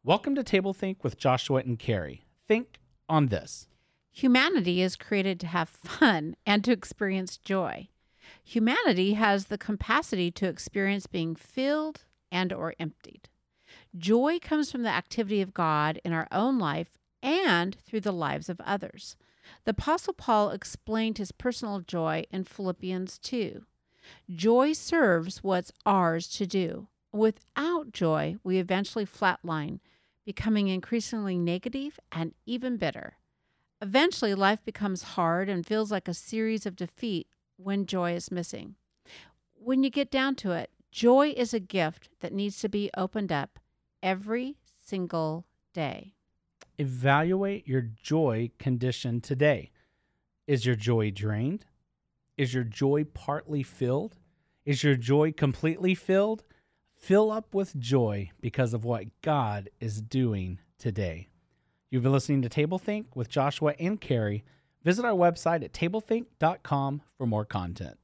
Welcome to Table Think with Joshua and Carrie. Think on this. Humanity is created to have fun and to experience joy. Humanity has the capacity to experience being filled and or emptied. Joy comes from the activity of God in our own life and through the lives of others. The Apostle Paul explained his personal joy in Philippians 2. Joy serves what's ours to do. Without joy, we eventually flatline, becoming increasingly negative and even bitter. Eventually, life becomes hard and feels like a series of defeat when joy is missing. When you get down to it, joy is a gift that needs to be opened up every single day. Evaluate your joy condition today. Is your joy drained? Is your joy partly filled? Is your joy completely filled? Fill up with joy because of what God is doing today. You've been listening to Table Think with Joshua and Carrie. Visit our website at tablethink.com for more content.